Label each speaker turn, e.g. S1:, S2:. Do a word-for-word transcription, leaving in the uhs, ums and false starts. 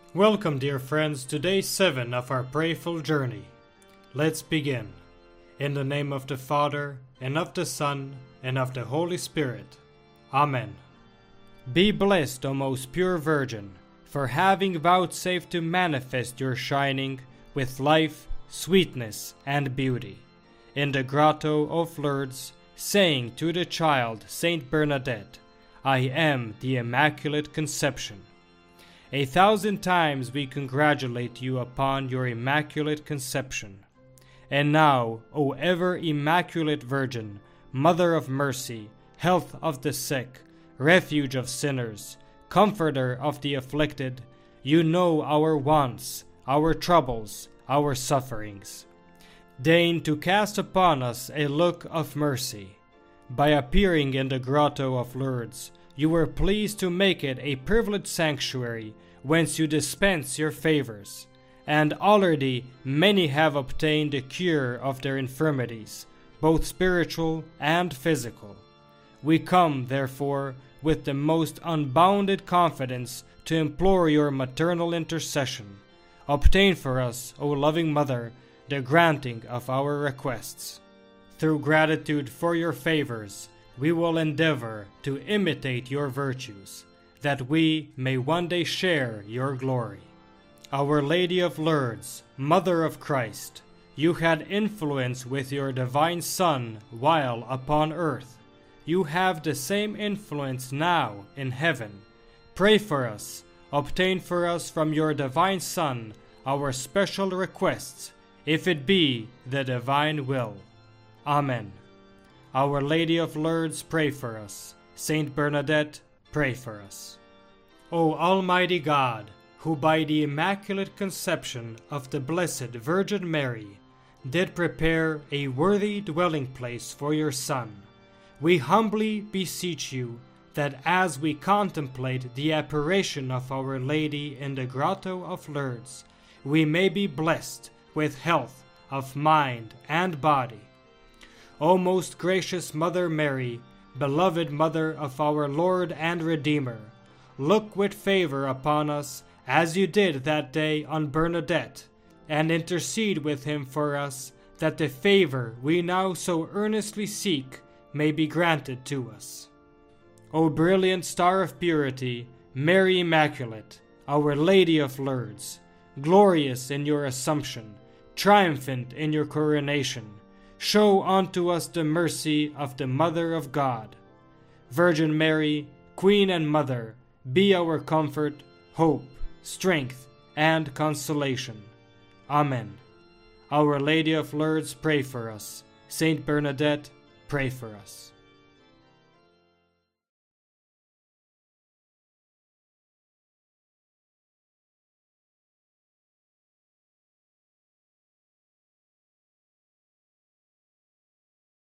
S1: Welcome, dear friends, to day seven of our prayerful journey. Let's begin. In the name of the Father, and of the Son, and of the Holy Spirit. Amen. Be blessed, O most pure Virgin, for having vouchsafed to manifest your shining with life, sweetness, and beauty. In the grotto of Lourdes, saying to the child Saint Bernadette, I am the Immaculate Conception. A thousand times we congratulate you upon your Immaculate Conception. And now, O ever Immaculate Virgin, Mother of Mercy, Health of the sick, Refuge of sinners, Comforter of the afflicted, you know our wants, our troubles, our sufferings. Deign to cast upon us a look of mercy. By appearing in the grotto of Lourdes, you were pleased to make it a privileged sanctuary whence you dispense your favors, and already many have obtained the cure of their infirmities, both spiritual and physical. We come, therefore, with the most unbounded confidence to implore your maternal intercession. Obtain for us, O loving Mother, the granting of our requests. Through gratitude for your favors, we will endeavor to imitate your virtues, that we may one day share your glory. Our Lady of Lourdes, Mother of Christ, you had influence with your divine Son while upon earth. You have the same influence now in heaven. Pray for us, obtain for us from your divine Son our special requests, if it be the divine will. Amen. Our Lady of Lourdes, pray for us. Saint Bernadette, pray for us. O Almighty God, who by the Immaculate Conception of the Blessed Virgin Mary did prepare a worthy dwelling place for your Son, we humbly beseech you that as we contemplate the apparition of Our Lady in the grotto of Lourdes, we may be blessed with health of mind and body. O most gracious Mother Mary, beloved Mother of our Lord and Redeemer, look with favor upon us as you did that day on Bernadette, and intercede with him for us, that the favor we now so earnestly seek may be granted to us. O brilliant star of purity, Mary Immaculate, Our Lady of Lourdes, glorious in your Assumption, triumphant in your coronation, show unto us the mercy of the Mother of God. Virgin Mary, Queen and Mother, be our comfort, hope, strength, and consolation. Amen. Our Lady of Lourdes, pray for us. Saint Bernadette, pray for us.